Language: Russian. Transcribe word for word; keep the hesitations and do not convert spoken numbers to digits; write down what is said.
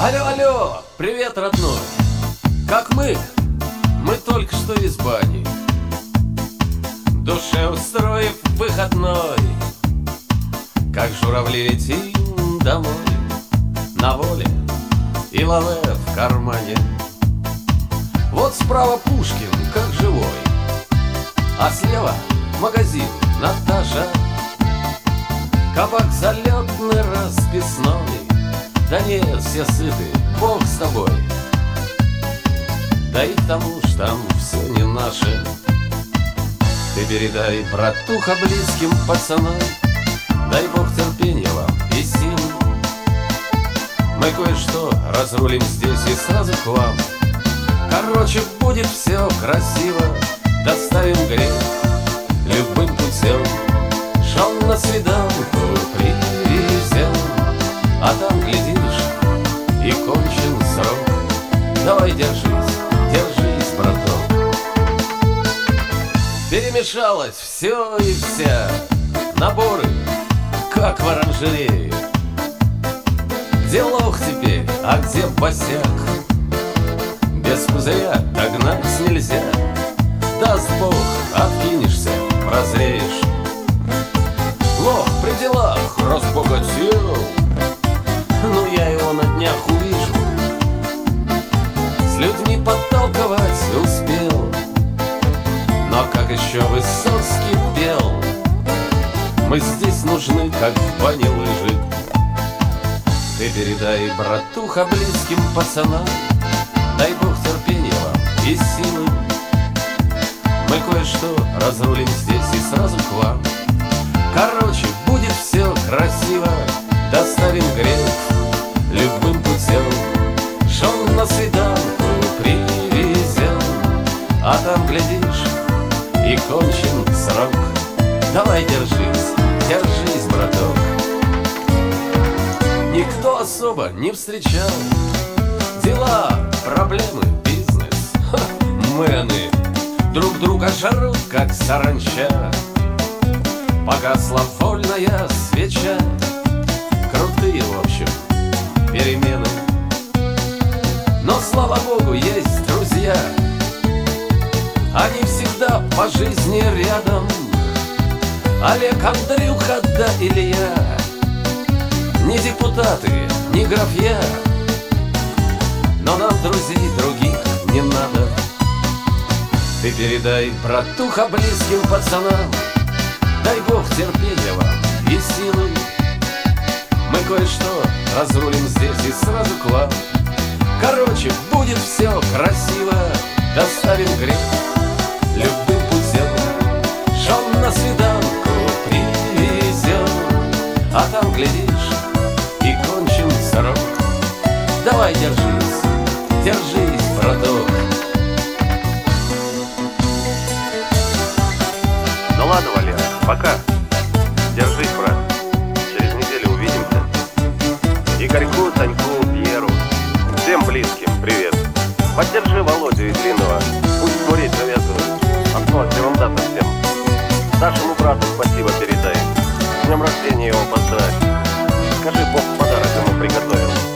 Алло, алло, привет, родной. Как мы? Мы только что из бани, душе устроив выходной. Как журавли летим домой, на воле и лаве в кармане. Вот справа Пушкин, как живой, а слева магазин Наташа. Кабак залетный, расписной. Да нет, все сыты, Бог с тобой. Да и к тому ж там все не наше. Ты передай, братуха, близким пацанам, дай Бог терпения вам и сил. Мы кое-что разрулим здесь и сразу к вам. Короче, будет все красиво, доставим грех любым путем. Жен на свиданку привезем, а там, глядишь, и кончен срок. Давай держись, держись, браток. Перемешалось все и вся, наборы, как в оранжерее. Где лох теперь, а где босяк? Без пузыря догнать нельзя. Даст Бог, откинешься, прозреешь. Лох при делах разбогател, ну я его на днях увижу. С людьми подталковать успел, но как еще Высоцкий пел: мы здесь нужны, как в бане лыжи. Ты передай, братуха, близким пацанам, дай Бог терпения вам и силы. Мы кое-что разрулим здесь и сразу к вам. Короче, будет все красиво, доставим грех любым путем. Жен на свиданку привезем, а там, глядишь, и кончен срок. Давай держись, держись, браток. Никто особо не встречал дела, проблемы, бизнес. Ха, мэны друг друга жарут, как саранча. Погасла вольная свеча. Крутые, в общем, перемены. Но, слава богу, есть друзья. Они всегда по жизни рядом. Олег, Андрюха да Илья. Не депутаты, не графья, но нам друзей других не надо. Ты передай, братуха, близким пацанам, дай Бог терпения вам и силы. Мы кое-что разрулим здесь и сразу к вам. Короче, будет все красиво, доставим грех любым путем. Жен на свиданку привезем, а там, глядишь, и кончен срок. Давай держись, держись, браток. Ну ладно, Валера, пока. Держись, брат. Через неделю увидимся. Игорьку, Саньку, Пьеру, всем близким привет. Поддержи Володю и Длинного, пусть курить завязывают. Относим вам дата всем. Нашему брату спасибо передай. С днем рождения его поздравь. Скажи, Бог подарок ему приготовил.